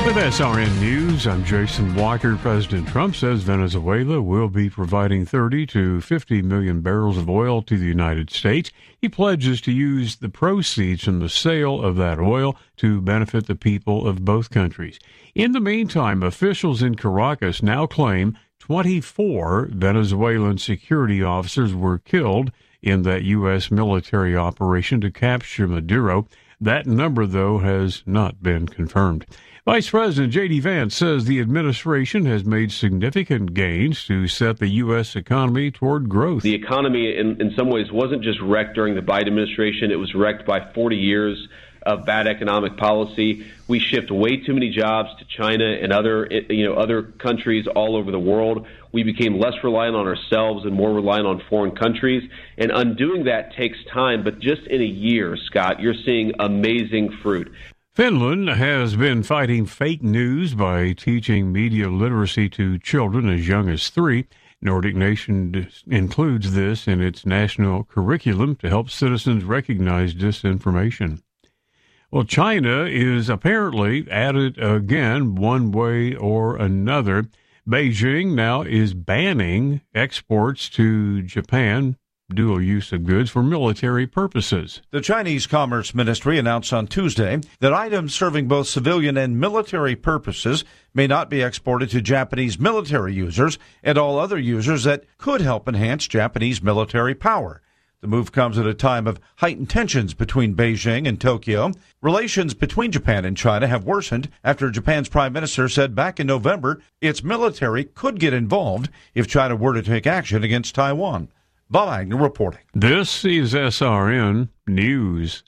With SRN News, I'm Jason Walker. President Trump says Venezuela will be providing 30 to 50 million barrels of oil to the United States. He pledges to use the proceeds from the sale of that oil to benefit the people of both countries. In the meantime, officials in Caracas now claim 24 Venezuelan security officers were killed in that U.S. military operation to capture Maduro. That number, though, has not been confirmed. Vice President J.D. Vance says the administration has made significant gains to set the U.S. economy toward growth. The economy, in some ways, wasn't just wrecked during the Biden administration. It was wrecked by 40 years of bad economic policy. We shipped way too many jobs to China and other countries all over the world. We became less reliant on ourselves and more reliant on foreign countries. And undoing that takes time. But just in a year, Scott, you're seeing amazing fruit. Finland has been fighting fake news by teaching media literacy to children as young as 3. Nordic Nation includes this in its national curriculum to help citizens recognize disinformation. Well, China is apparently at it again one way or another. Beijing now is banning exports to Japan, dual use of goods for military purposes. The Chinese Commerce Ministry announced on Tuesday that items serving both civilian and military purposes may not be exported to Japanese military users and all other users that could help enhance Japanese military power. The move comes at a time of heightened tensions between Beijing and Tokyo. Relations between Japan and China have worsened after Japan's prime minister said back in November its military could get involved if China were to take action against Taiwan. Bob Agnew reporting. This is SRN News.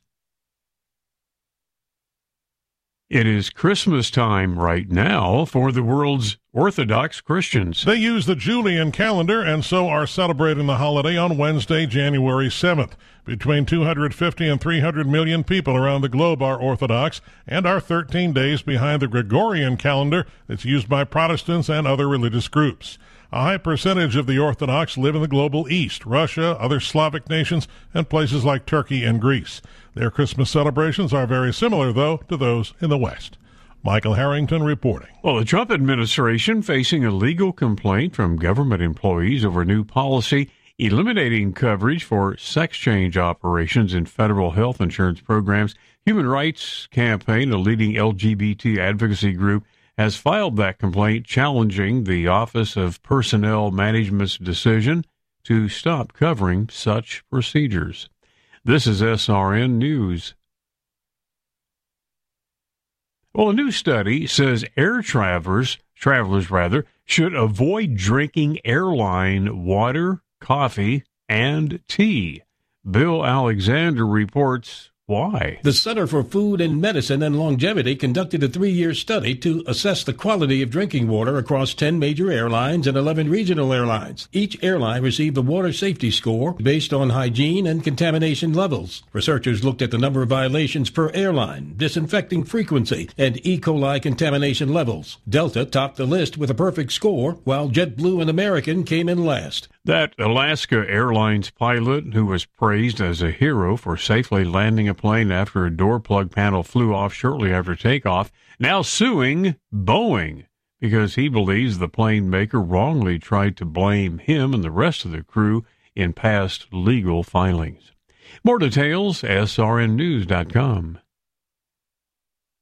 It is Christmas time right now for the world's Orthodox Christians. They use the Julian calendar and so are celebrating the holiday on Wednesday, January 7th. Between 250 and 300 million people around the globe are Orthodox and are 13 days behind the Gregorian calendar that's used by Protestants and other religious groups. A high percentage of the Orthodox live in the global East, Russia, other Slavic nations, and places like Turkey and Greece. Their Christmas celebrations are very similar, though, to those in the West. Michael Harrington reporting. Well, the Trump administration facing a legal complaint from government employees over new policy eliminating coverage for sex change operations in federal health insurance programs. Human Rights Campaign, a leading LGBT advocacy group, has filed that complaint challenging the Office of Personnel Management's decision to stop covering such procedures. This is SRN News. Well, a new study says air travelers should avoid drinking airline water, coffee, and tea. Bill Alexander reports why. The Center for Food and Medicine and Longevity conducted a 3-year study to assess the quality of drinking water across 10 major airlines and 11 regional airlines. Each airline received a water safety score based on hygiene and contamination levels. Researchers looked at the number of violations per airline, disinfecting frequency, and E. coli contamination levels. Delta topped the list with a perfect score, while JetBlue and American came in last. That Alaska Airlines pilot, who was praised as a hero for safely landing a plane after a door plug panel flew off shortly after takeoff, now suing Boeing because he believes the plane maker wrongly tried to blame him and the rest of the crew in past legal filings. More details, srnnews.com.